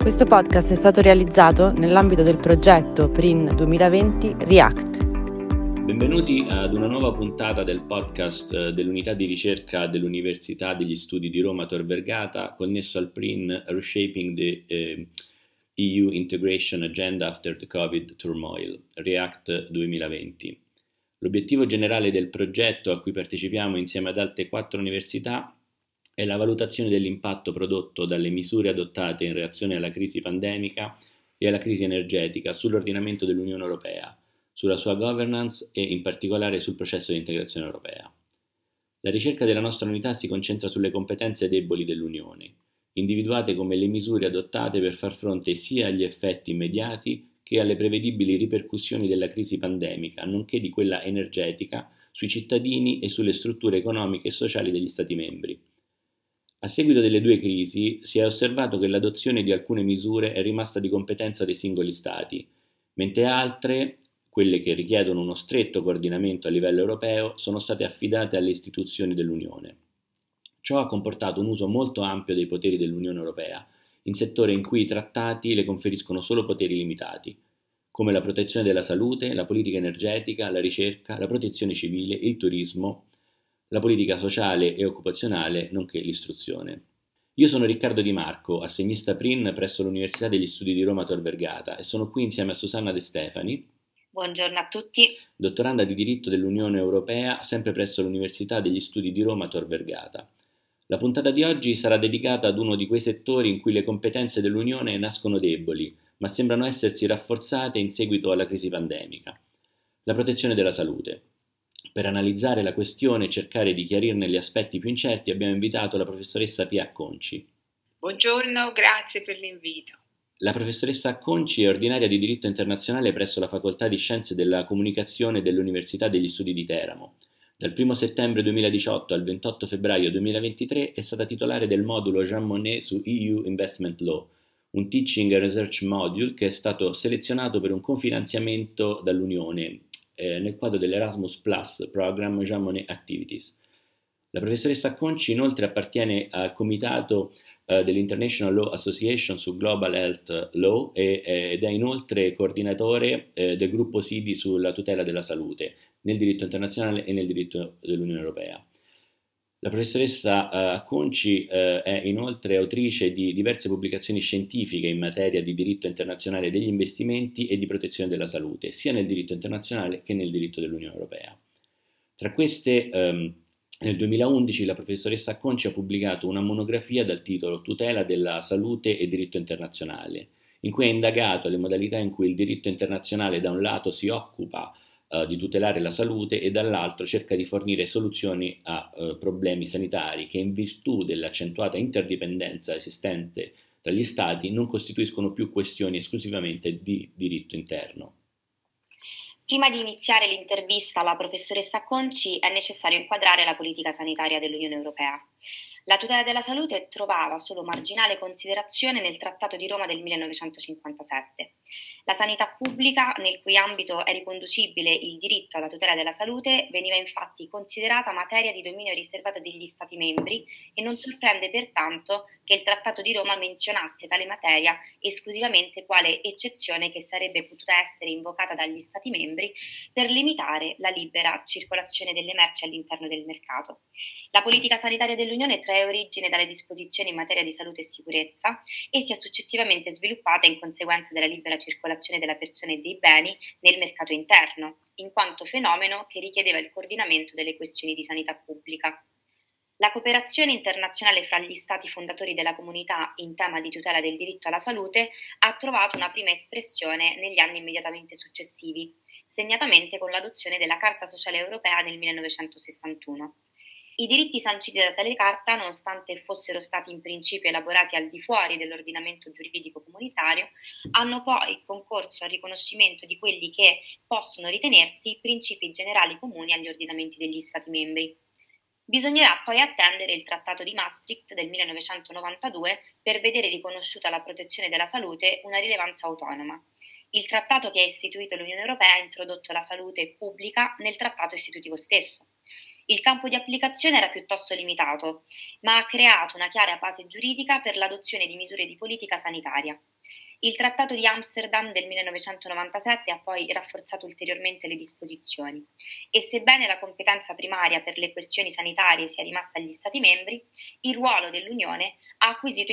Questo podcast è stato realizzato nell'ambito del progetto PRIN 2020 REACT. Benvenuti ad una nuova puntata del podcast dell'unità di ricerca dell'Università degli Studi di Roma Tor Vergata, connesso al PRIN Reshaping the EU Integration Agenda After the Covid Turmoil, REACT 2020. L'obiettivo generale del progetto, a cui partecipiamo insieme ad altre 4 università, è la valutazione dell'impatto prodotto dalle misure adottate in reazione alla crisi pandemica e alla crisi energetica sull'ordinamento dell'Unione Europea, sulla sua governance e in particolare sul processo di integrazione europea. La ricerca della nostra unità si concentra sulle competenze deboli dell'Unione, individuate come le misure adottate per far fronte sia agli effetti immediati che alle prevedibili ripercussioni della crisi pandemica, nonché di quella energetica sui cittadini e sulle strutture economiche e sociali degli Stati membri. A seguito delle 2 crisi si è osservato che l'adozione di alcune misure è rimasta di competenza dei singoli Stati, mentre altre, quelle che richiedono uno stretto coordinamento a livello europeo, sono state affidate alle istituzioni dell'Unione. Ciò ha comportato un uso molto ampio dei poteri dell'Unione Europea, in settori in cui i trattati le conferiscono solo poteri limitati, come la protezione della salute, la politica energetica, la ricerca, la protezione civile, il turismo, la politica sociale e occupazionale, nonché l'istruzione. Io sono Riccardo Di Marco, assegnista PRIN presso l'Università degli Studi di Roma Tor Vergata e sono qui insieme a Susanna De Stefani. Buongiorno a tutti. Dottoranda di diritto dell'Unione Europea, sempre presso l'Università degli Studi di Roma Tor Vergata. La puntata di oggi sarà dedicata ad uno di quei settori in cui le competenze dell'Unione nascono deboli, ma sembrano essersi rafforzate in seguito alla crisi pandemica. La protezione della salute. Per analizzare la questione e cercare di chiarirne gli aspetti più incerti abbiamo invitato la professoressa Pia Acconci. Buongiorno, grazie per l'invito. La professoressa Acconci è ordinaria di diritto internazionale presso la Facoltà di Scienze della Comunicazione dell'Università degli Studi di Teramo. Dal 1 settembre 2018 al 28 febbraio 2023 è stata titolare del modulo Jean Monnet su EU Investment Law, un teaching and research module che è stato selezionato per un confinanziamento dall'Unione nel quadro dell'Erasmus Plus Program Jean Monnet Activities. La professoressa Acconci inoltre appartiene al comitato dell'International Law Association su Global Health Law ed è inoltre coordinatore del gruppo SIDI sulla tutela della salute nel diritto internazionale e nel diritto dell'Unione Europea. La professoressa Acconci è inoltre autrice di diverse pubblicazioni scientifiche in materia di diritto internazionale degli investimenti e di protezione della salute, sia nel diritto internazionale che nel diritto dell'Unione Europea. Tra queste, nel 2011 la professoressa Acconci ha pubblicato una monografia dal titolo Tutela della salute e diritto internazionale, in cui ha indagato le modalità in cui il diritto internazionale da un lato si occupa di tutelare la salute e dall'altro cerca di fornire soluzioni a problemi sanitari che in virtù dell'accentuata interdipendenza esistente tra gli Stati non costituiscono più questioni esclusivamente di diritto interno. Prima di iniziare l'intervista alla professoressa Acconci è necessario inquadrare la politica sanitaria dell'Unione Europea. La tutela della salute trovava solo marginale considerazione nel Trattato di Roma del 1957. La sanità pubblica, nel cui ambito è riconducibile il diritto alla tutela della salute, veniva infatti considerata materia di dominio riservato degli Stati membri e non sorprende pertanto che il Trattato di Roma menzionasse tale materia esclusivamente quale eccezione che sarebbe potuta essere invocata dagli Stati membri per limitare la libera circolazione delle merci all'interno del mercato. La politica sanitaria dell'Unione trae origine dalle disposizioni in materia di salute e sicurezza e si è successivamente sviluppata in conseguenza della libera circolazione della persona e dei beni nel mercato interno, in quanto fenomeno che richiedeva il coordinamento delle questioni di sanità pubblica. La cooperazione internazionale fra gli Stati fondatori della comunità in tema di tutela del diritto alla salute ha trovato una prima espressione negli anni immediatamente successivi, segnatamente con l'adozione della Carta Sociale Europea nel 1961. I diritti sanciti da tale carta, nonostante fossero stati in principio elaborati al di fuori dell'ordinamento giuridico comunitario, hanno poi concorso al riconoscimento di quelli che possono ritenersi principi generali comuni agli ordinamenti degli Stati membri. Bisognerà poi attendere il Trattato di Maastricht del 1992 per vedere riconosciuta alla protezione della salute una rilevanza autonoma. Il trattato che ha istituito l'Unione Europea ha introdotto la salute pubblica nel trattato istitutivo stesso. Il campo di applicazione era piuttosto limitato, ma ha creato una chiara base giuridica per l'adozione di misure di politica sanitaria. Il Trattato di Amsterdam del 1997 ha poi rafforzato ulteriormente le disposizioni e sebbene la competenza primaria per le questioni sanitarie sia rimasta agli Stati membri, il ruolo dell'Unione ha acquisito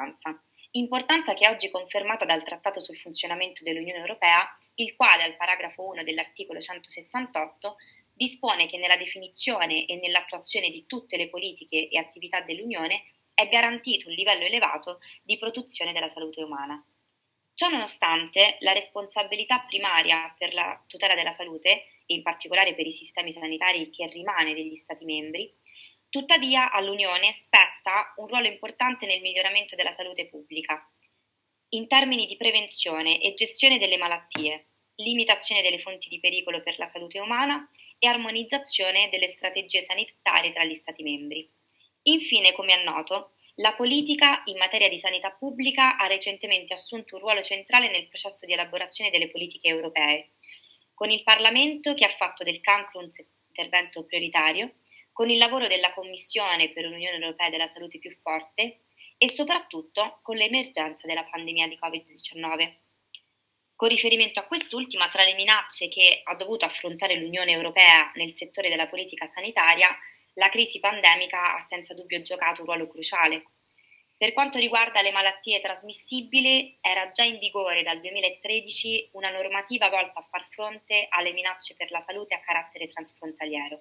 importanza che è oggi confermata dal Trattato sul funzionamento dell'Unione Europea, il quale al paragrafo 1 dell'articolo 168 dispone che nella definizione e nell'attuazione di tutte le politiche e attività dell'Unione è garantito un livello elevato di protezione della salute umana. Ciò nonostante, la responsabilità primaria per la tutela della salute, e in particolare per i sistemi sanitari, che rimane degli Stati membri, tuttavia all'Unione spetta un ruolo importante nel miglioramento della salute pubblica, in termini di prevenzione e gestione delle malattie, limitazione delle fonti di pericolo per la salute umana e armonizzazione delle strategie sanitarie tra gli Stati membri. Infine, come è noto, la politica in materia di sanità pubblica ha recentemente assunto un ruolo centrale nel processo di elaborazione delle politiche europee, con il Parlamento che ha fatto del cancro un intervento prioritario, con il lavoro della Commissione per un'Unione Europea della salute più forte e soprattutto con l'emergenza della pandemia di Covid-19. Con riferimento a quest'ultima, tra le minacce che ha dovuto affrontare l'Unione Europea nel settore della politica sanitaria, la crisi pandemica ha senza dubbio giocato un ruolo cruciale. Per quanto riguarda le malattie trasmissibili, era già in vigore dal 2013 una normativa volta a far fronte alle minacce per la salute a carattere transfrontaliero.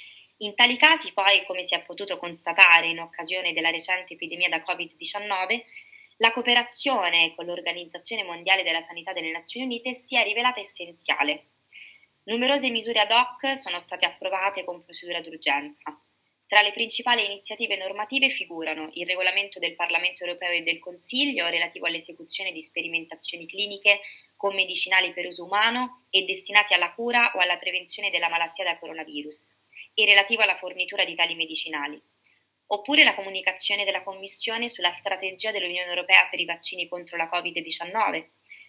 In tali casi, poi, come si è potuto constatare in occasione della recente epidemia da Covid-19, la cooperazione con l'Organizzazione Mondiale della Sanità delle Nazioni Unite si è rivelata essenziale. Numerose misure ad hoc sono state approvate con procedura d'urgenza. Tra le principali iniziative normative figurano il regolamento del Parlamento europeo e del Consiglio relativo all'esecuzione di sperimentazioni cliniche con medicinali per uso umano e destinati alla cura o alla prevenzione della malattia da coronavirus e relativo alla fornitura di tali medicinali, oppure la comunicazione della Commissione sulla strategia dell'Unione Europea per i vaccini contro la Covid-19,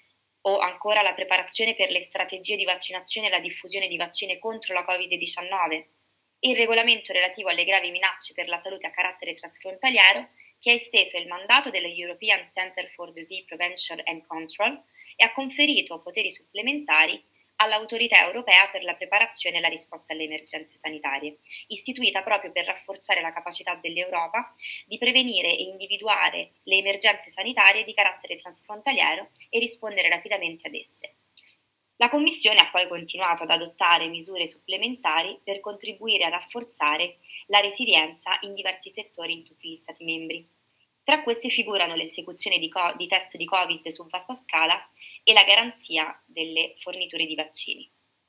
o ancora la preparazione per le strategie di vaccinazione e la diffusione di vaccini contro la Covid-19, e il regolamento relativo alle gravi minacce per la salute a carattere trasfrontaliero, che ha esteso il mandato dello European Centre for Disease Prevention and Control e ha conferito poteri supplementari all'Autorità Europea per la preparazione e la risposta alle emergenze sanitarie, istituita proprio per rafforzare la capacità dell'Europa di prevenire e individuare le emergenze sanitarie di carattere transfrontaliero e rispondere rapidamente ad esse. La Commissione ha poi continuato ad adottare misure supplementari per contribuire a rafforzare la resilienza in diversi settori in tutti gli Stati membri. Tra queste figurano l'esecuzione di test di Covid su vasta scala e la garanzia delle forniture di vaccini.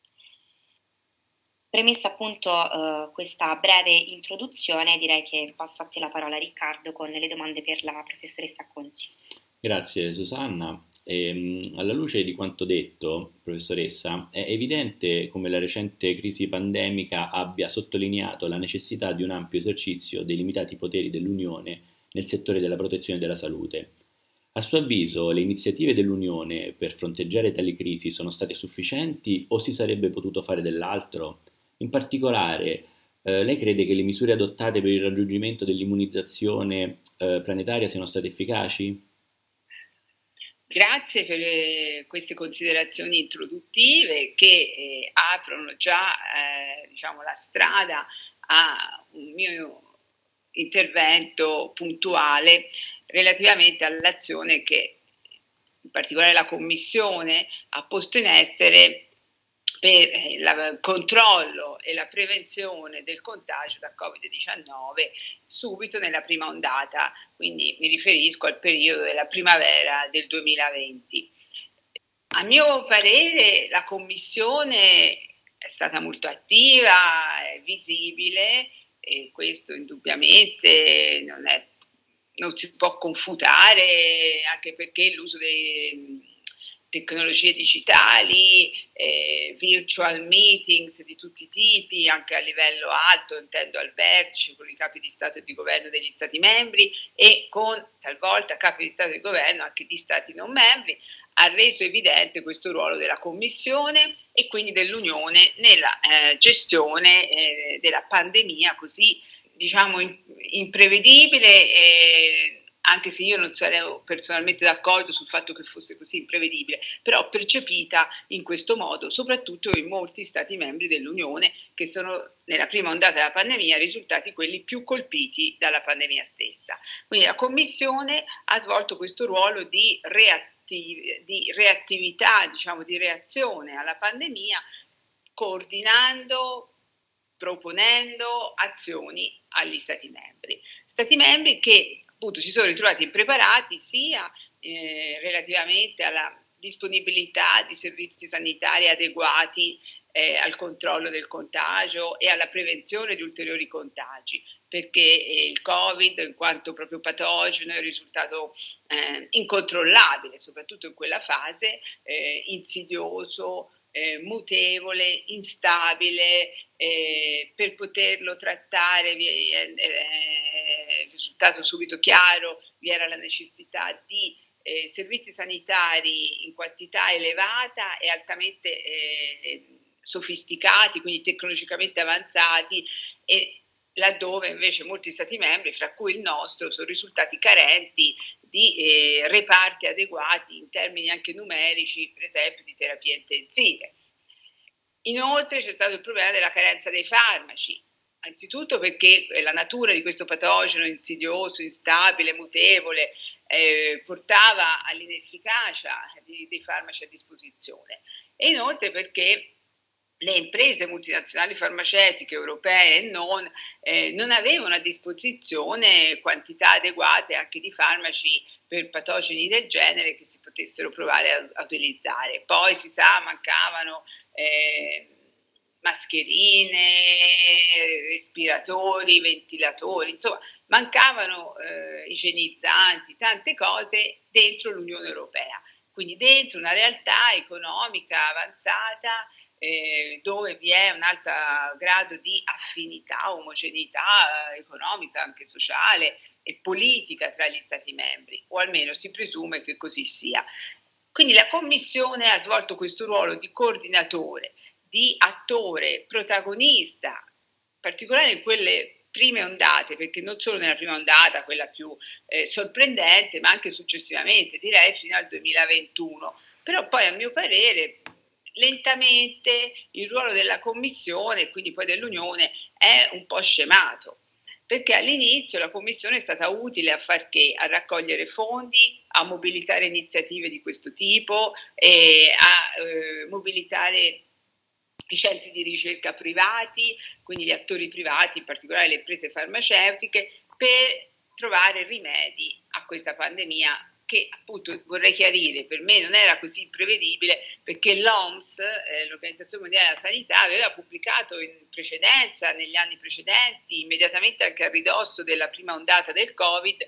Premessa appunto questa breve introduzione, direi che passo a te la parola, Riccardo, con le domande per la professoressa Conci. Grazie Susanna. Alla luce di quanto detto, professoressa, è evidente come la recente crisi pandemica abbia sottolineato la necessità di un ampio esercizio dei limitati poteri dell'Unione nel settore della protezione della salute. A suo avviso, le iniziative dell'Unione per fronteggiare tali crisi sono state sufficienti o si sarebbe potuto fare dell'altro? In particolare, lei crede che le misure adottate per il raggiungimento dell'immunizzazione planetaria siano state efficaci? Grazie per queste considerazioni introduttive che aprono già la strada a un mio intervento puntuale relativamente all'azione che in particolare la Commissione ha posto in essere per il controllo e la prevenzione del contagio da Covid-19 subito nella prima ondata, quindi mi riferisco al periodo della primavera del 2020. A mio parere la Commissione è stata molto attiva, è visibile e questo indubbiamente non si può confutare, anche perché l'uso dei tecnologie digitali, virtual meetings di tutti i tipi, anche a livello alto, intendo al vertice, con i capi di Stato e di Governo degli Stati membri e con talvolta capi di Stato e di Governo anche di Stati non membri, ha reso evidente questo ruolo della Commissione e quindi dell'Unione nella gestione della pandemia così, diciamo, imprevedibile, anche se io non sarei personalmente d'accordo sul fatto che fosse così imprevedibile, però percepita in questo modo, soprattutto in molti Stati membri dell'Unione che sono nella prima ondata della pandemia risultati quelli più colpiti dalla pandemia stessa. Quindi la Commissione ha svolto questo ruolo di reattività, diciamo, di reazione alla pandemia, coordinando, proponendo azioni agli Stati membri che appunto si sono ritrovati impreparati sia relativamente alla disponibilità di servizi sanitari adeguati al controllo del contagio e alla prevenzione di ulteriori contagi, perché il Covid, in quanto proprio patogeno, è risultato incontrollabile, soprattutto in quella fase, insidioso, mutevole, instabile. Per poterlo trattare è risultato subito chiaro, vi era la necessità di servizi sanitari in quantità elevata e altamente sofisticati, quindi tecnologicamente avanzati, e laddove invece molti Stati membri, fra cui il nostro, sono risultati carenti di reparti adeguati in termini anche numerici, per esempio di terapie intensive. Inoltre c'è stato il problema della carenza dei farmaci, anzitutto perché la natura di questo patogeno insidioso, instabile, mutevole, portava all'inefficacia dei farmaci a disposizione, e inoltre perché le imprese multinazionali farmaceutiche europee e non avevano a disposizione quantità adeguate anche di farmaci per patogeni del genere che si potessero provare a utilizzare. Poi si sa, mancavano mascherine, respiratori, ventilatori, insomma mancavano igienizzanti, tante cose dentro l'Unione Europea, quindi dentro una realtà economica avanzata dove vi è un alto grado di affinità, omogeneità economica, anche sociale e politica tra gli Stati membri, o almeno si presume che così sia. Quindi la Commissione ha svolto questo ruolo di coordinatore, di attore, protagonista, in particolare in quelle prime ondate, perché non solo nella prima ondata, quella più sorprendente, ma anche successivamente, direi fino al 2021. Però poi, a mio parere, lentamente il ruolo della Commissione e quindi poi dell'Unione è un po' scemato, perché all'inizio la Commissione è stata utile a far che? A raccogliere fondi, a mobilitare iniziative di questo tipo, a mobilitare i centri di ricerca privati, quindi gli attori privati, in particolare le imprese farmaceutiche, per trovare rimedi a questa pandemia che, appunto, vorrei chiarire, per me non era così imprevedibile, perché l'OMS, l'Organizzazione Mondiale della Sanità, aveva pubblicato in precedenza, negli anni precedenti, immediatamente anche a ridosso della prima ondata del Covid,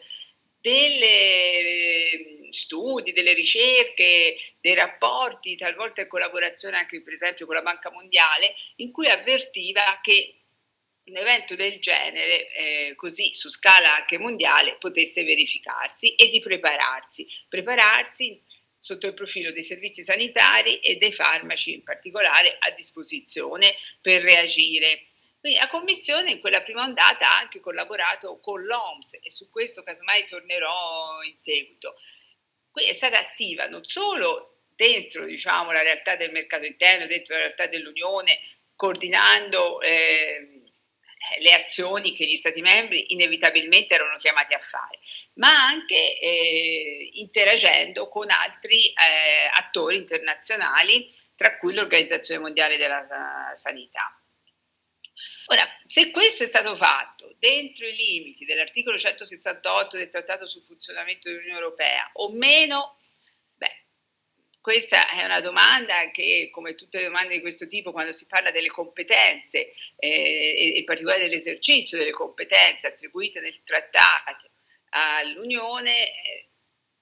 delle studi, delle ricerche, dei rapporti, talvolta in collaborazione anche per esempio con la Banca Mondiale, in cui avvertiva che un evento del genere, così su scala anche mondiale, potesse verificarsi e di prepararsi sotto il profilo dei servizi sanitari e dei farmaci in particolare a disposizione per reagire. Quindi la Commissione in quella prima ondata ha anche collaborato con l'OMS e su questo casomai tornerò in seguito. Quindi è stata attiva non solo dentro, diciamo, la realtà del mercato interno, dentro la realtà dell'Unione, coordinando le azioni che gli Stati membri inevitabilmente erano chiamati a fare, ma anche interagendo con altri attori internazionali, tra cui l'Organizzazione Mondiale della Sanità. Ora, se questo è stato fatto dentro i limiti dell'articolo 168 del Trattato sul funzionamento dell'Unione Europea o meno, questa è una domanda che, come tutte le domande di questo tipo, quando si parla delle competenze, e in particolare dell'esercizio delle competenze attribuite nel trattato all'Unione,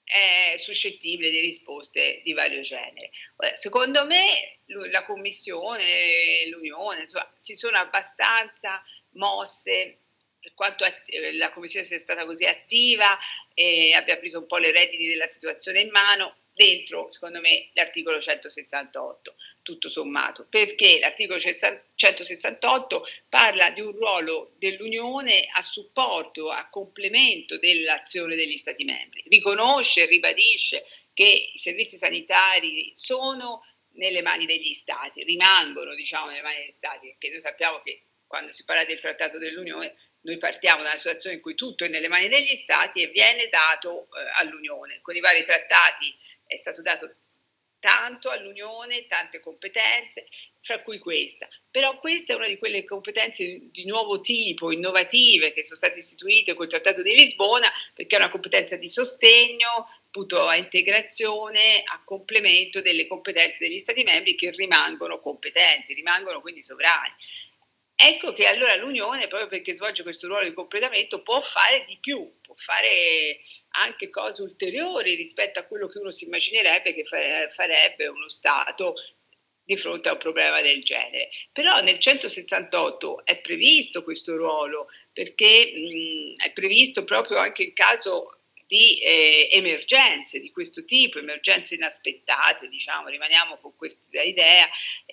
è suscettibile di risposte di vario genere. Secondo me la Commissione, l'Unione, insomma, si sono abbastanza mosse, per quanto la Commissione sia stata così attiva e abbia preso un po' le redini della situazione in mano, dentro, secondo me, l'articolo 168, tutto sommato, perché l'articolo 168 parla di un ruolo dell'Unione a supporto, a complemento dell'azione degli Stati membri, riconosce e ribadisce che i servizi sanitari sono nelle mani degli Stati, rimangono diciamo nelle mani degli Stati, perché noi sappiamo che quando si parla del Trattato dell'Unione noi partiamo da una situazione in cui tutto è nelle mani degli Stati e viene dato all'Unione. Con i vari trattati è stato dato tanto all'Unione, tante competenze, fra cui questa. Però questa è una di quelle competenze di nuovo tipo, innovative, che sono state istituite col Trattato di Lisbona, perché è una competenza di sostegno, appunto a integrazione, a complemento delle competenze degli Stati membri che rimangono competenti, rimangono quindi sovrani. Ecco che allora l'Unione, proprio perché svolge questo ruolo di completamento, può fare di più, può fare anche cose ulteriori rispetto a quello che uno si immaginerebbe che farebbe uno Stato di fronte a un problema del genere. Però nel 168 è previsto questo ruolo, perché è previsto proprio anche in caso di emergenze di questo tipo, emergenze inaspettate, diciamo, rimaniamo con questa idea,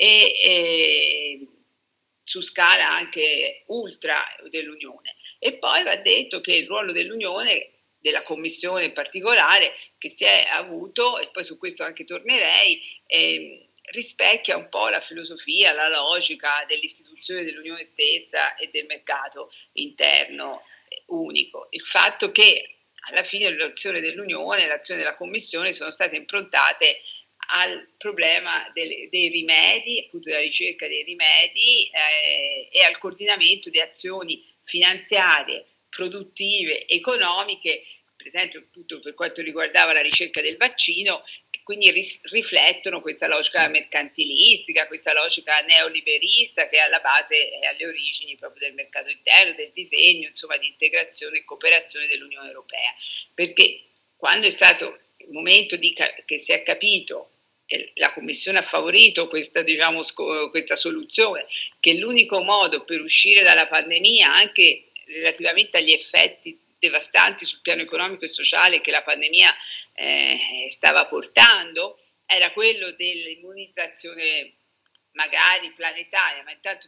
e su scala anche ultra dell'Unione. E poi va detto che il ruolo dell'Unione, della Commissione in particolare, che si è avuto, e poi su questo anche tornerei, rispecchia un po' la filosofia, la logica dell'istituzione dell'Unione stessa e del mercato interno unico. Il fatto che alla fine l'azione dell'Unione e l'azione della Commissione sono state improntate al problema dei rimedi, appunto della ricerca dei rimedi e al coordinamento di azioni finanziarie, produttive, economiche, per esempio tutto per quanto riguardava la ricerca del vaccino, che quindi riflettono questa logica mercantilistica, questa logica neoliberista che è alla base e alle origini proprio del mercato interno, del disegno, insomma, di integrazione e cooperazione dell'Unione Europea. Perché quando è stato il momento che si è capito, la Commissione ha favorito questa, diciamo, questa soluzione, che l'unico modo per uscire dalla pandemia, anche relativamente agli effetti devastanti sul piano economico e sociale che la pandemia stava portando, era quello dell'immunizzazione magari planetaria, ma intanto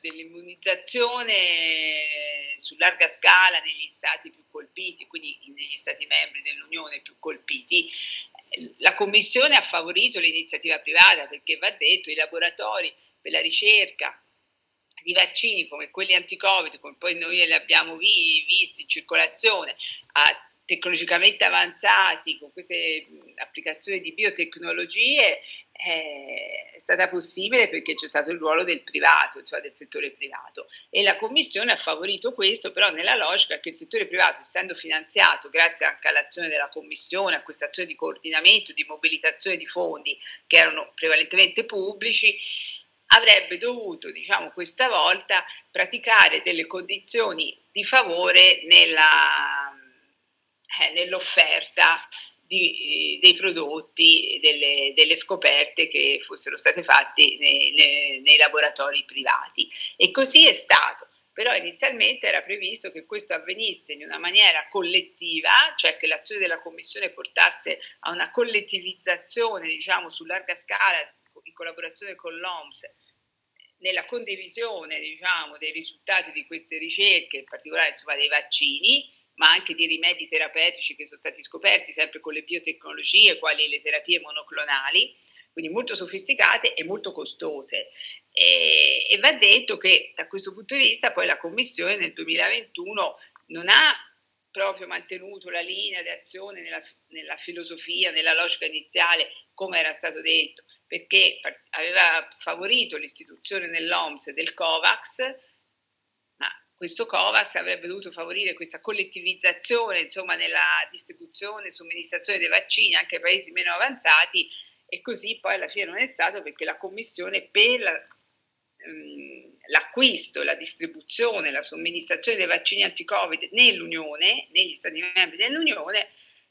dell'immunizzazione su larga scala negli stati più colpiti, quindi negli stati membri dell'Unione più colpiti. La Commissione ha favorito l'iniziativa privata, perché va detto, i laboratori per la ricerca di vaccini come quelli anti-Covid, come poi noi li abbiamo visti in circolazione, tecnologicamente avanzati, con queste applicazioni di biotecnologie, è stata possibile perché c'è stato il ruolo del privato, cioè del settore privato, e la Commissione ha favorito questo, però nella logica che il settore privato, essendo finanziato grazie anche all'azione della Commissione, a questa azione di coordinamento, di mobilitazione di fondi che erano prevalentemente pubblici, avrebbe dovuto, diciamo, questa volta praticare delle condizioni di favore nell'offerta dei prodotti, delle scoperte che fossero state fatte nei laboratori privati. E così è stato. Però inizialmente era previsto che questo avvenisse in una maniera collettiva, cioè che l'azione della Commissione portasse a una collettivizzazione, diciamo, su larga scala, in collaborazione con l'OMS, nella condivisione, diciamo, dei risultati di queste ricerche, in particolare, insomma, dei vaccini, ma anche di rimedi terapeutici che sono stati scoperti sempre con le biotecnologie, quali le terapie monoclonali, quindi molto sofisticate e molto costose. E va detto che da questo punto di vista poi la Commissione nel 2021 non ha proprio mantenuto la linea di azione nella filosofia, nella logica iniziale, come era stato detto, perché aveva favorito l'istituzione nell'OMS del COVAX, ma questo COVAX avrebbe dovuto favorire questa collettivizzazione, insomma, nella distribuzione e somministrazione dei vaccini anche ai paesi meno avanzati, e così poi alla fine non è stato, perché la Commissione per l'acquisto, la distribuzione, la somministrazione dei vaccini anti-Covid nell'Unione, negli Stati membri dell'Unione,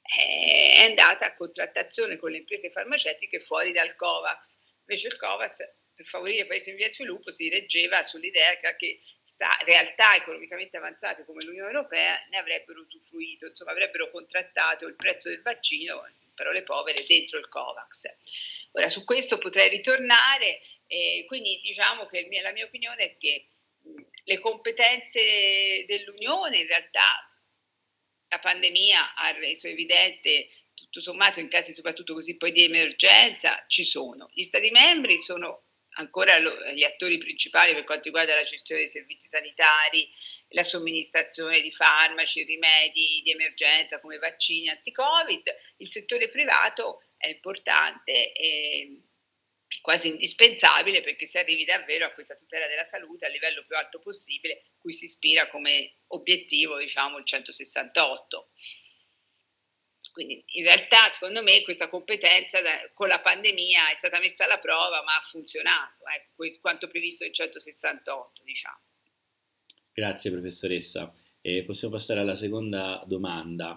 è andata a contrattazione con le imprese farmaceutiche fuori dal COVAX. Invece il COVAX, per favorire i paesi in via di sviluppo, si reggeva sull'idea che realtà economicamente avanzate come l'Unione Europea ne avrebbero usufruito, insomma avrebbero contrattato il prezzo del vaccino, in parole povere, dentro il COVAX. Ora su questo potrei ritornare, quindi diciamo che la mia opinione è che le competenze dell'Unione in realtà la pandemia ha reso evidente, tutto sommato in casi soprattutto così poi di emergenza, ci sono. Gli Stati membri sono ancora gli attori principali per quanto riguarda la gestione dei servizi sanitari, la somministrazione di farmaci, rimedi di emergenza come vaccini anti-Covid. Il settore privato è importante e quasi indispensabile perché si arrivi davvero a questa tutela della salute a livello più alto possibile, cui si ispira come obiettivo, diciamo, il 168. Quindi in realtà secondo me questa competenza con la pandemia è stata messa alla prova, ma ha funzionato, quanto previsto il 168, diciamo. Grazie professoressa. Possiamo passare alla seconda domanda.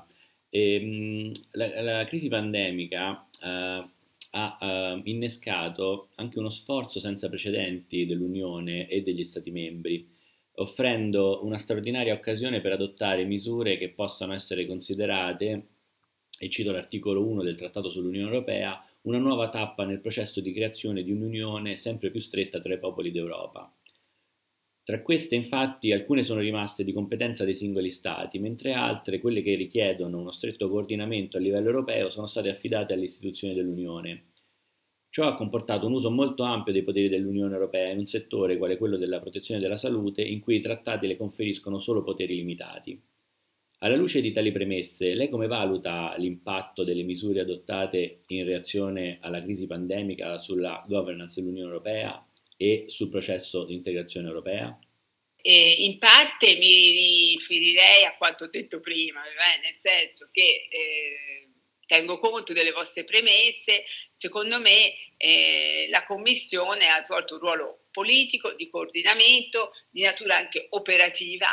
La crisi pandemica ha innescato anche uno sforzo senza precedenti dell'Unione e degli Stati membri, offrendo una straordinaria occasione per adottare misure che possano essere considerate, e cito l'articolo 1 del Trattato sull'Unione Europea, una nuova tappa nel processo di creazione di un'unione sempre più stretta tra i popoli d'Europa. Tra queste, infatti, alcune sono rimaste di competenza dei singoli Stati, mentre altre, quelle che richiedono uno stretto coordinamento a livello europeo, sono state affidate alle istituzioni dell'Unione. Ciò ha comportato un uso molto ampio dei poteri dell'Unione Europea in un settore quale quello della protezione della salute, in cui i trattati le conferiscono solo poteri limitati. Alla luce di tali premesse, lei come valuta l'impatto delle misure adottate in reazione alla crisi pandemica sulla governance dell'Unione Europea e sul processo di integrazione europea? In parte mi riferirei a quanto ho detto prima, nel senso che tengo conto delle vostre premesse. Secondo me la Commissione ha svolto un ruolo politico, di coordinamento, di natura anche operativa,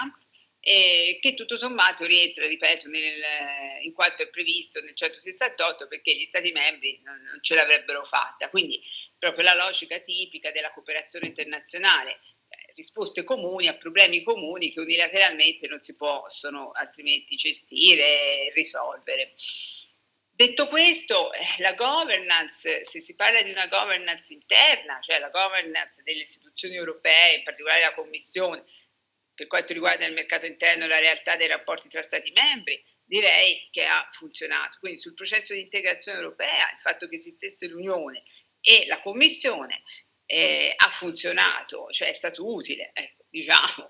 che tutto sommato rientra, ripeto, in quanto è previsto nel 168, perché gli Stati membri non ce l'avrebbero fatta. Quindi proprio la logica tipica della cooperazione internazionale, risposte comuni a problemi comuni che unilateralmente non si possono altrimenti gestire e risolvere. Detto questo, la governance, se si parla di una governance interna, cioè la governance delle istituzioni europee, in particolare la Commissione, per quanto riguarda il mercato interno e la realtà dei rapporti tra Stati membri, direi che ha funzionato. Quindi sul processo di integrazione europea, il fatto che esistesse l'Unione e la Commissione ha funzionato, cioè è stato utile, ecco, diciamo.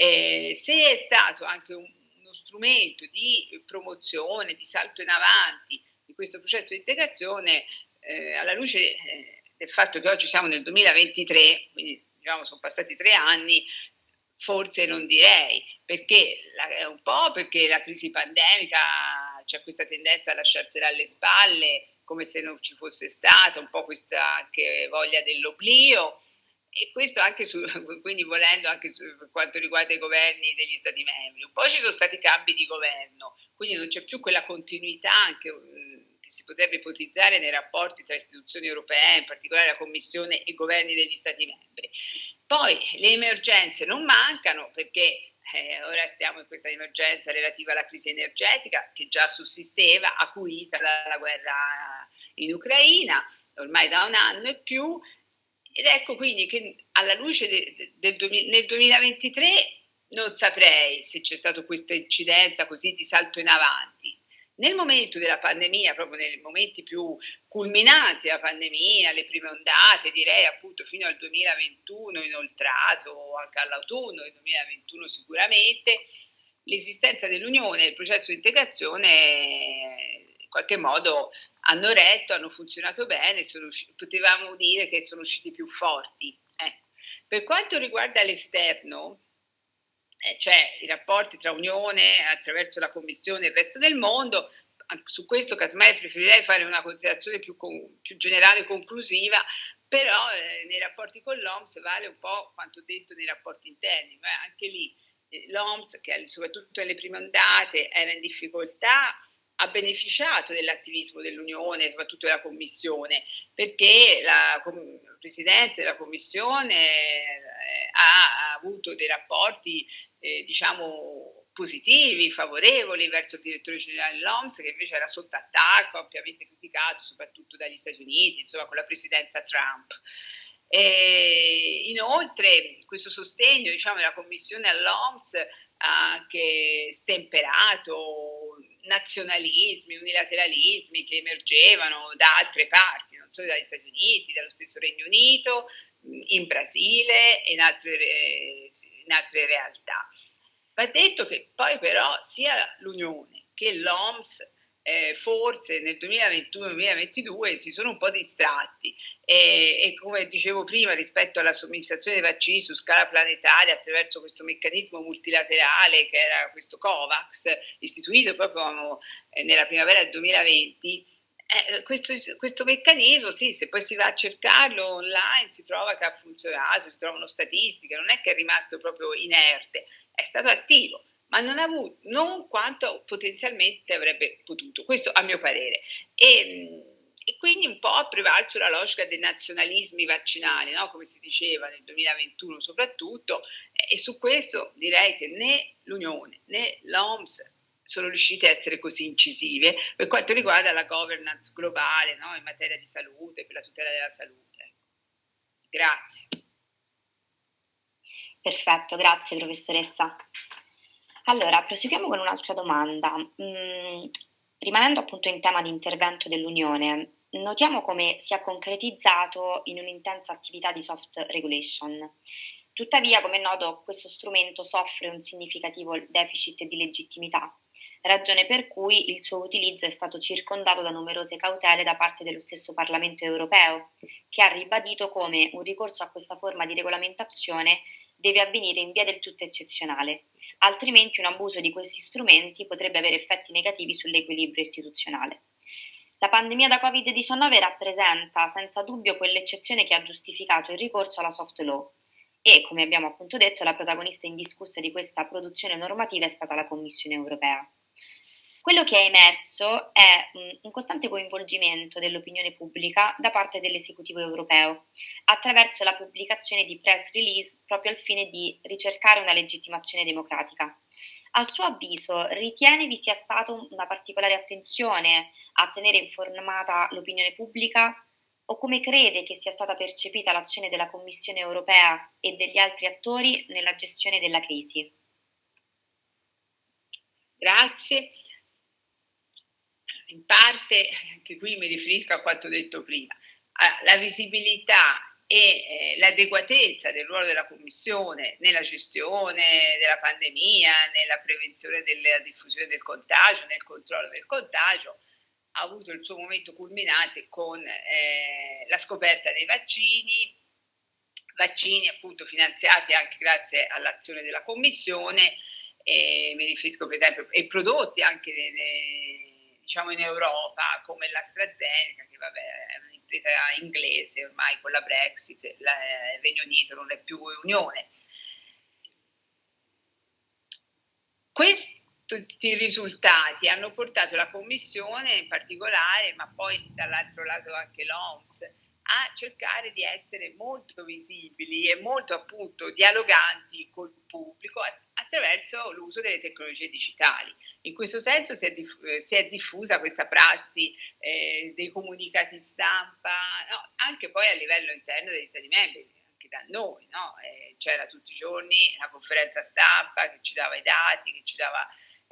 Se è stato anche uno strumento di promozione, di salto in avanti di questo processo di integrazione, alla luce del fatto che oggi siamo nel 2023, quindi diciamo sono passati 3 anni, forse non direi, perché un po' perché la crisi pandemica c'è questa tendenza a lasciarsela alle spalle come se non ci fosse stata, un po' questa anche voglia dell'oblio, e questo anche quindi volendo anche per quanto riguarda i governi degli Stati membri. Un po' ci sono stati cambi di governo, quindi non c'è più quella continuità anche che si potrebbe ipotizzare nei rapporti tra istituzioni europee, in particolare la Commissione e governi degli Stati membri. Poi le emergenze non mancano, perché ora stiamo in questa emergenza relativa alla crisi energetica che già sussisteva, acuita dalla guerra in Ucraina, ormai da 1 anno e più, ed ecco quindi che alla luce nel 2023 non saprei se c'è stata questa incidenza così di salto in avanti. Nel momento della pandemia, proprio nei momenti più culminanti della pandemia, le prime ondate, direi appunto fino al 2021 inoltrato, o anche all'autunno del 2021 sicuramente, l'esistenza dell'Unione e il processo di integrazione in qualche modo hanno retto, hanno funzionato bene, potevamo dire che sono usciti più forti. Per quanto riguarda l'esterno, cioè i rapporti tra Unione attraverso la Commissione e il resto del mondo, su questo casomai preferirei fare una considerazione più generale e conclusiva, però nei rapporti con l'OMS vale un po' quanto detto nei rapporti interni, anche lì l'OMS, che soprattutto nelle prime ondate era in difficoltà, ha beneficiato dell'attivismo dell'Unione, soprattutto della Commissione, perché il Presidente della Commissione ha avuto dei rapporti, diciamo, positivi, favorevoli verso il direttore generale dell'OMS, che invece era sotto attacco, ampiamente criticato, soprattutto dagli Stati Uniti, insomma, con la presidenza Trump. E inoltre questo sostegno, diciamo, della Commissione all'OMS ha anche stemperato nazionalismi, unilateralismi che emergevano da altre parti, non solo dagli Stati Uniti, dallo stesso Regno Unito, in Brasile e in altre realtà. Va detto che poi però sia l'Unione che l'OMS forse nel 2021-2022 si sono un po' distratti e come dicevo prima, rispetto alla somministrazione dei vaccini su scala planetaria attraverso questo meccanismo multilaterale che era questo COVAX, istituito proprio nella primavera del 2020, questo meccanismo, sì, se poi si va a cercarlo online si trova che ha funzionato, si trovano statistiche, non è che è rimasto proprio inerte, è stato attivo, ma non quanto potenzialmente avrebbe potuto, questo a mio parere. E quindi un po' ha prevalso la logica dei nazionalismi vaccinali, no? Come si diceva nel 2021 soprattutto, e su questo direi che né l'Unione né l'OMS sono riuscite a essere così incisive per quanto riguarda la governance globale, no? In materia di salute, per la tutela della salute. Grazie. Perfetto, grazie professoressa. Allora, proseguiamo con un'altra domanda. Rimanendo appunto in tema di intervento dell'Unione, notiamo come sia concretizzato in un'intensa attività di soft regulation. Tuttavia, come è noto, questo strumento soffre un significativo deficit di legittimità, ragione per cui il suo utilizzo è stato circondato da numerose cautele da parte dello stesso Parlamento europeo, che ha ribadito come un ricorso a questa forma di regolamentazione deve avvenire in via del tutto eccezionale, altrimenti un abuso di questi strumenti potrebbe avere effetti negativi sull'equilibrio istituzionale. La pandemia da Covid-19 rappresenta senza dubbio quell'eccezione che ha giustificato il ricorso alla soft law e, come abbiamo appunto detto, la protagonista indiscussa di questa produzione normativa è stata la Commissione europea. Quello che è emerso è un costante coinvolgimento dell'opinione pubblica da parte dell'esecutivo europeo, attraverso la pubblicazione di press release proprio al fine di ricercare una legittimazione democratica. A suo avviso, ritiene vi sia stata una particolare attenzione a tenere informata l'opinione pubblica o come crede che sia stata percepita l'azione della Commissione europea e degli altri attori nella gestione della crisi? Grazie. In parte, anche qui mi riferisco a quanto detto prima, la visibilità e l'adeguatezza del ruolo della Commissione nella gestione della pandemia, nella prevenzione della diffusione del contagio, nel controllo del contagio, ha avuto il suo momento culminante con la scoperta dei vaccini appunto finanziati anche grazie all'azione della Commissione, mi riferisco per esempio ai prodotti anche diciamo in Europa come l'AstraZeneca, che vabbè è un'impresa inglese, ormai con la Brexit il Regno Unito non è più Unione. Questi risultati hanno portato la Commissione in particolare, ma poi dall'altro lato anche l'OMS, a cercare di essere molto visibili e molto appunto dialoganti col pubblico attraverso l'uso delle tecnologie digitali. In questo senso si è diffusa questa prassi dei comunicati stampa, no, anche poi a livello interno degli Stati membri, anche da noi, no? C'era tutti i giorni una conferenza stampa che ci dava i dati, che ci dava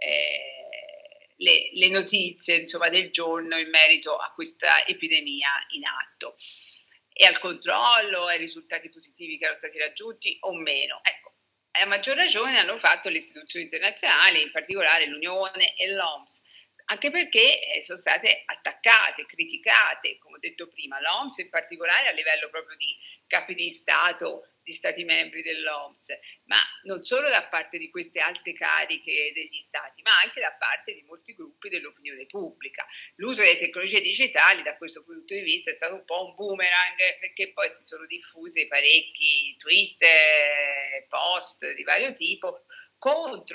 le notizie insomma, del giorno in merito a questa epidemia in atto e al controllo, ai risultati positivi che erano stati raggiunti o meno. Ecco, a maggior ragione hanno fatto le istituzioni internazionali, in particolare l'Unione e l'OMS, anche perché sono state attaccate, criticate, come ho detto prima, l'OMS in particolare a livello proprio di capi di Stato, di Stati membri dell'OMS, ma non solo da parte di queste alte cariche degli Stati, ma anche da parte di molti gruppi dell'opinione pubblica. L'uso delle tecnologie digitali da questo punto di vista è stato un po' un boomerang, perché poi si sono diffusi parecchi tweet, post di vario tipo contro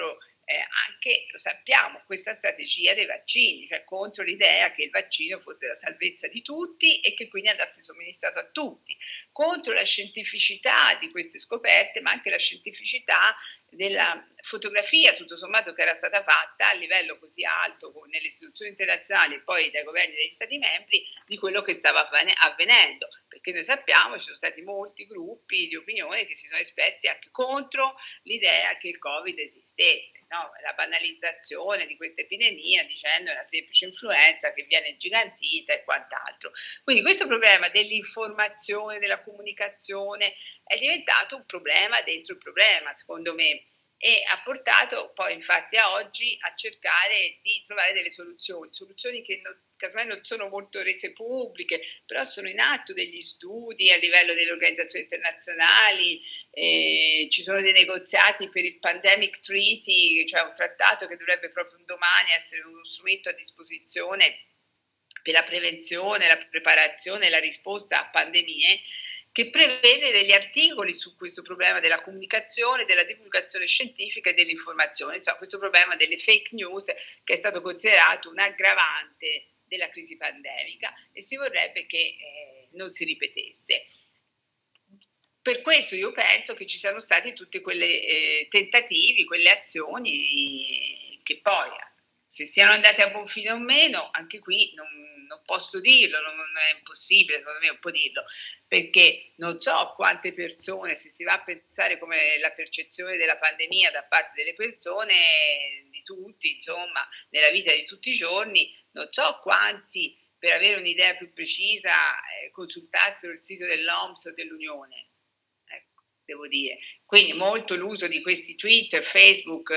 anche, lo sappiamo, questa strategia dei vaccini, cioè contro l'idea che il vaccino fosse la salvezza di tutti e che quindi andasse somministrato a tutti, contro la scientificità di queste scoperte, ma anche la scientificità della fotografia tutto sommato che era stata fatta a livello così alto nelle istituzioni internazionali e poi dai governi degli stati membri di quello che stava avvenendo, perché noi sappiamo ci sono stati molti gruppi di opinione che si sono espressi anche contro l'idea che il Covid esistesse, no? La banalizzazione di questa epidemia dicendo è una semplice influenza che viene ingigantita e quant'altro. Quindi questo problema dell'informazione, della comunicazione è diventato un problema dentro il problema, secondo me, e ha portato poi infatti a oggi a cercare di trovare delle soluzioni che casomai non sono molto rese pubbliche, però sono in atto degli studi a livello delle organizzazioni internazionali, ci sono dei negoziati per il Pandemic Treaty, cioè un trattato che dovrebbe proprio un domani essere uno strumento a disposizione per la prevenzione, la preparazione e la risposta a pandemie, che prevede degli articoli su questo problema della comunicazione, della divulgazione scientifica e dell'informazione, insomma questo problema delle fake news che è stato considerato un aggravante della crisi pandemica e si vorrebbe che non si ripetesse. Per questo io penso che ci siano stati tutti quei tentativi, quelle azioni che poi, se siano andate a buon fine o meno, anche qui non posso dirlo, non è impossibile, secondo me non può dirlo, perché non so quante persone, se si va a pensare come la percezione della pandemia da parte delle persone, di tutti, insomma, nella vita di tutti i giorni, non so quanti, per avere un'idea più precisa, consultassero il sito dell'OMS o dell'Unione. Ecco, devo dire. Quindi molto l'uso di questi Twitter, Facebook,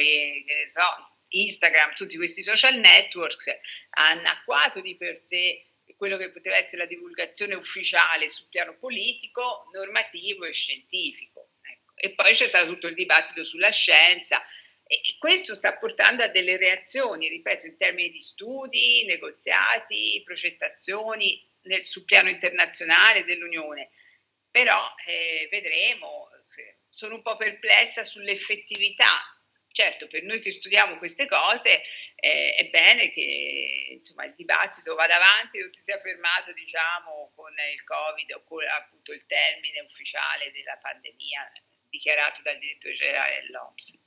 Instagram, tutti questi social networks ha annacquato di per sé quello che poteva essere la divulgazione ufficiale sul piano politico, normativo e scientifico. Ecco. E poi c'è stato tutto il dibattito sulla scienza e questo sta portando a delle reazioni, ripeto, in termini di studi, negoziati, progettazioni sul piano internazionale dell'Unione. Però vedremo, sono un po' perplessa sull'effettività. Certo, per noi che studiamo queste cose è bene che insomma, il dibattito vada avanti, non si sia fermato diciamo, con il Covid o con appunto il termine ufficiale della pandemia dichiarato dal direttore generale dell'OMS.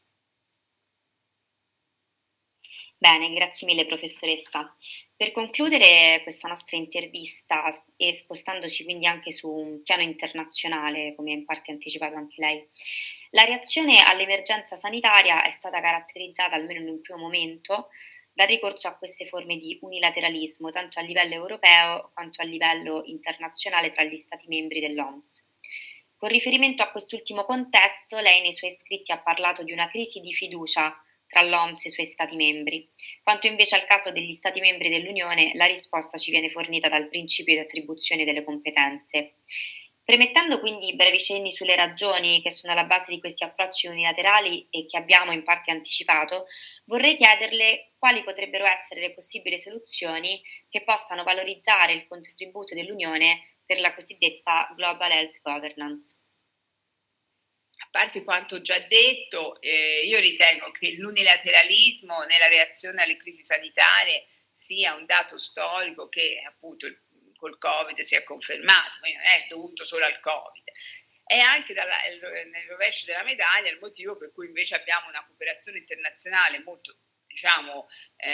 Bene, grazie mille professoressa. Per concludere questa nostra intervista e spostandoci quindi anche su un piano internazionale, come in parte anticipato anche lei, la reazione all'emergenza sanitaria è stata caratterizzata, almeno in un primo momento, dal ricorso a queste forme di unilateralismo, tanto a livello europeo quanto a livello internazionale tra gli Stati membri dell'OMS. Con riferimento a quest'ultimo contesto, lei nei suoi scritti ha parlato di una crisi di fiducia tra l'OMS e i suoi Stati membri, quanto invece al caso degli Stati membri dell'Unione la risposta ci viene fornita dal principio di attribuzione delle competenze. Premettendo quindi brevi cenni sulle ragioni che sono alla base di questi approcci unilaterali e che abbiamo in parte anticipato, vorrei chiederle quali potrebbero essere le possibili soluzioni che possano valorizzare il contributo dell'Unione per la cosiddetta Global Health Governance. A parte quanto già detto, io ritengo che l'unilateralismo nella reazione alle crisi sanitarie sia un dato storico che appunto col Covid si è confermato, quindi non è dovuto solo al Covid. È anche nel rovescio della medaglia il motivo per cui invece abbiamo una cooperazione internazionale molto, diciamo,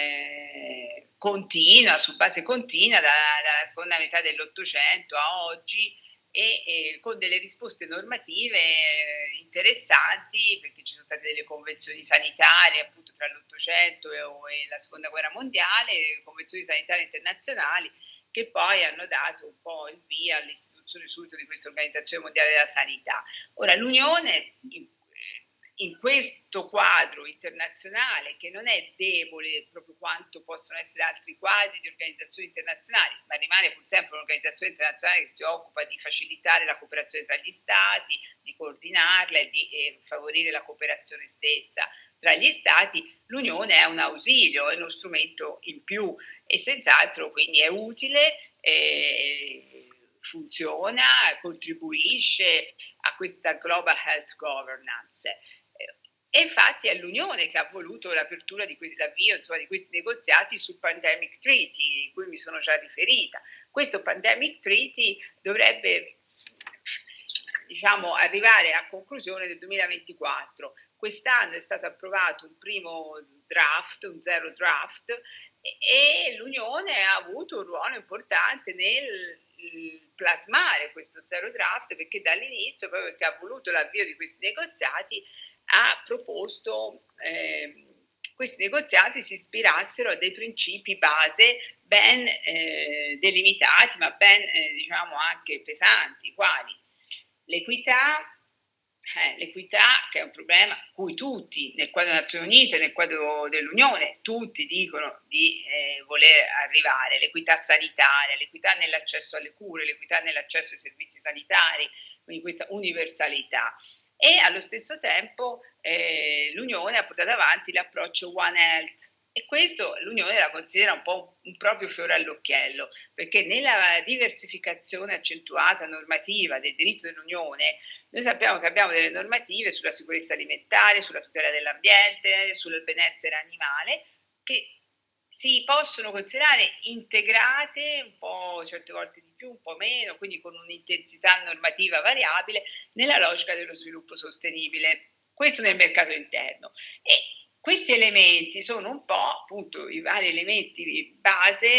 continua, su base continua, dalla seconda metà dell'Ottocento a oggi, e con delle risposte normative interessanti, perché ci sono state delle convenzioni sanitarie appunto tra l'Ottocento e la Seconda Guerra Mondiale, convenzioni sanitarie internazionali, che poi hanno dato un po' il via all'istituzione subito di questa Organizzazione Mondiale della Sanità. Ora, l'Unione, in questo quadro internazionale, che non è debole proprio quanto possono essere altri quadri di organizzazioni internazionali, ma rimane pur sempre un'organizzazione internazionale che si occupa di facilitare la cooperazione tra gli Stati, di coordinarla e di favorire la cooperazione stessa tra gli Stati, l'Unione è un ausilio, è uno strumento in più e senz'altro quindi è utile, funziona, contribuisce a questa Global Health Governance. E infatti è l'Unione che ha voluto l'apertura l'avvio insomma, di questi negoziati sul Pandemic Treaty, cui mi sono già riferita. Questo Pandemic Treaty dovrebbe arrivare a conclusione nel 2024. Quest'anno è stato approvato un primo draft, un zero draft, e l'Unione ha avuto un ruolo importante nel plasmare questo zero draft, perché dall'inizio, proprio perché ha voluto l'avvio di questi negoziati, ha proposto che questi negoziati si ispirassero a dei principi base ben delimitati, ma ben anche pesanti, quali l'equità, che è un problema cui tutti, nel quadro delle Nazioni Unite, nel quadro dell'Unione, tutti dicono di voler arrivare, l'equità sanitaria, l'equità nell'accesso alle cure, l'equità nell'accesso ai servizi sanitari, quindi questa universalità. E allo stesso tempo l'Unione ha portato avanti l'approccio One Health, e questo l'Unione la considera un po' un proprio fiore all'occhiello, perché nella diversificazione accentuata normativa del diritto dell'Unione noi sappiamo che abbiamo delle normative sulla sicurezza alimentare, sulla tutela dell'ambiente, sul benessere animale, che si possono considerare integrate un po' certe volte di più, un po' meno, quindi con un'intensità normativa variabile nella logica dello sviluppo sostenibile. Questo nel mercato interno. E questi elementi sono un po' appunto i vari elementi base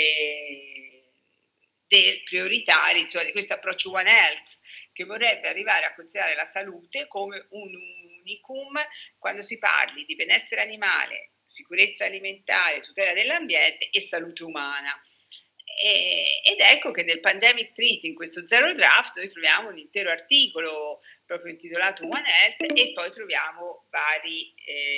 del prioritari, insomma, di questo approccio One Health, che vorrebbe arrivare a considerare la salute come un unicum quando si parli di benessere animale, sicurezza alimentare, tutela dell'ambiente e salute umana. Ed ecco che nel Pandemic Treaty, in questo zero draft, noi troviamo un intero articolo proprio intitolato One Health, e poi troviamo vari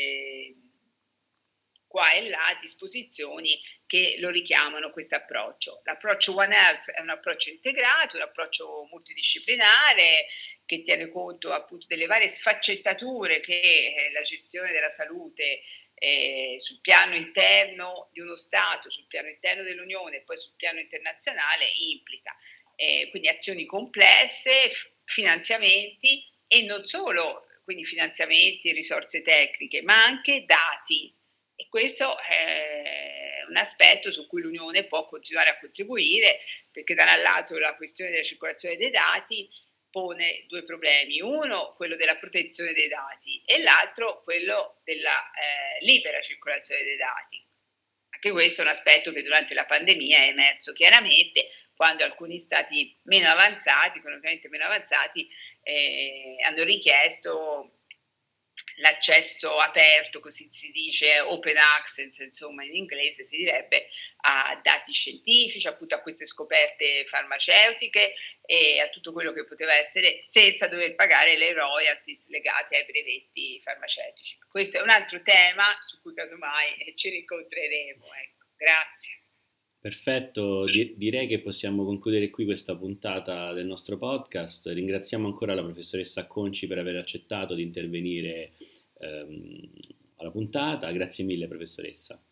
qua e là disposizioni che lo richiamano questo approccio. L'approccio One Health è un approccio integrato, un approccio multidisciplinare che tiene conto appunto delle varie sfaccettature che la gestione della salute sul piano interno di uno Stato, sul piano interno dell'Unione e poi sul piano internazionale implica. Quindi azioni complesse, finanziamenti, e non solo, quindi finanziamenti e risorse tecniche, ma anche dati. E questo è un aspetto su cui l'Unione può continuare a contribuire, perché da un lato la questione della circolazione dei dati pone due problemi: uno quello della protezione dei dati e l'altro quello della libera circolazione dei dati. Anche questo è un aspetto che durante la pandemia è emerso chiaramente, quando alcuni stati meno avanzati, economicamente meno avanzati, hanno richiesto l'accesso aperto, così si dice, open access, insomma in inglese si direbbe, a dati scientifici, appunto a queste scoperte farmaceutiche e a tutto quello che poteva essere, senza dover pagare le royalties legate ai brevetti farmaceutici. Questo è un altro tema su cui casomai ci rincontreremo. Ecco, grazie. Perfetto, direi che possiamo concludere qui questa puntata del nostro podcast. Ringraziamo ancora la professoressa Acconci per aver accettato di intervenire alla puntata. Grazie mille, professoressa.